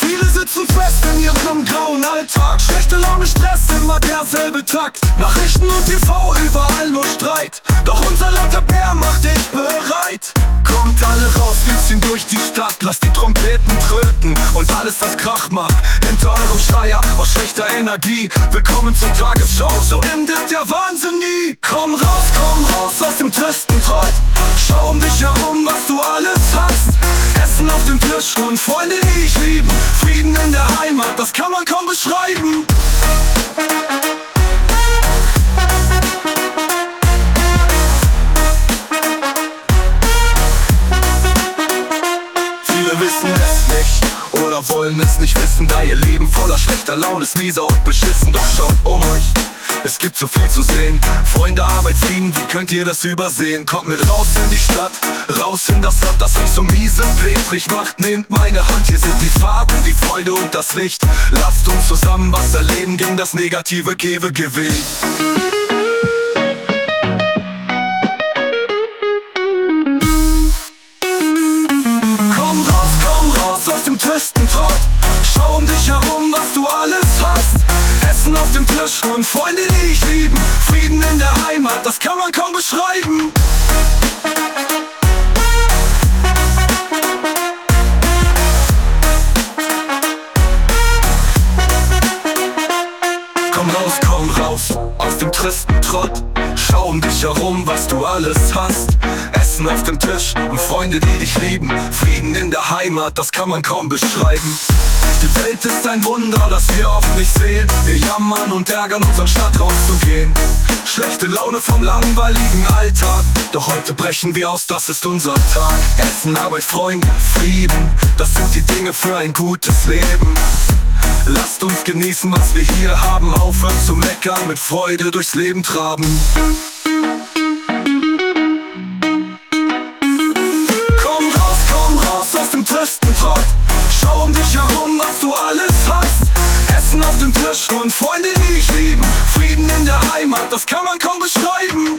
Viele sitzen fest in ihrem grauen Alltag. Schlechte Laune, Stress, immer derselbe Takt. Nachrichten und TV, überall nur Streit. Doch unser lauter Bär macht dich bereit. Kommt alle raus, wir ziehen durch die Stadt. Lasst die Trompeten tröten und alles, was Krach macht. Hinter eurem Schleier aus schlechter Energie. Willkommen zur Tagesschau, so endet der Wahnsinn nie. Komm raus aus dem tristen Trott. Schau um dich herum, was du alles hast. Essen auf dem Tisch und Freunde, die ich lieben. Frieden in der Heimat, das kann man kaum beschreiben. Viele wissen es nicht oder wollen es nicht wissen, da ihr Leben voller schlechter Laune ist, mieser und beschissen. Doch schaut um euch, es gibt so viel zu sehen. Freunde, Arbeit, Frieden, wie könnt ihr das übersehen? Kommt mit raus in die Stadt, raus in das Land, das euch so miese klebrig macht. Nehmt meine Hand, hier sind die Farben, die Freude und das Licht. Lasst uns zusammen was erleben, gegen das Negative gebe Gewinn. Komm raus aus dem tristen Trott. Schau um dich herum, was du alles hast. Essen auf dem Tisch und Freunde, die ich lieben. Frieden in der Heimat, das kann man kaum beschreiben. Komm raus aus dem tristen Trott. Schau um dich herum, was du alles hast. Essen auf dem Tisch und Freunde, die dich lieben. Frieden in der Heimat, das kann man kaum beschreiben. Die Welt ist ein Wunder, das wir oft nicht sehen. Wir jammern und ärgern uns, anstatt rauszugehen. Schlechte Laune vom langweiligen Alltag. Doch heute brechen wir aus, das ist unser Tag. Essen, Arbeit, Freunde, Frieden, das sind die Dinge für ein gutes Leben. Lasst uns genießen, was wir hier haben. Aufhören zu meckern, mit Freude durchs Leben traben. Komm raus aus dem tristen Trott. Schau um dich herum, was du alles hast. Essen auf dem Tisch und Freunde, die ich lieben. Frieden in der Heimat, das kann man kaum beschreiben.